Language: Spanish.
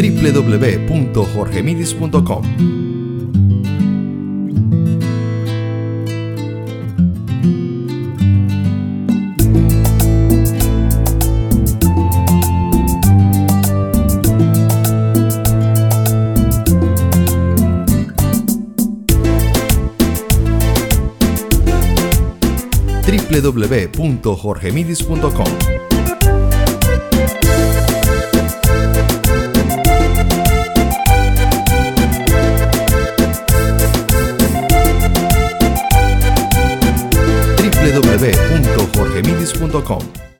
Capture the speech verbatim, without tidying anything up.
w w w punto jorge midis punto com. w w w punto jorge midis punto com. w w w punto jorge midis punto com.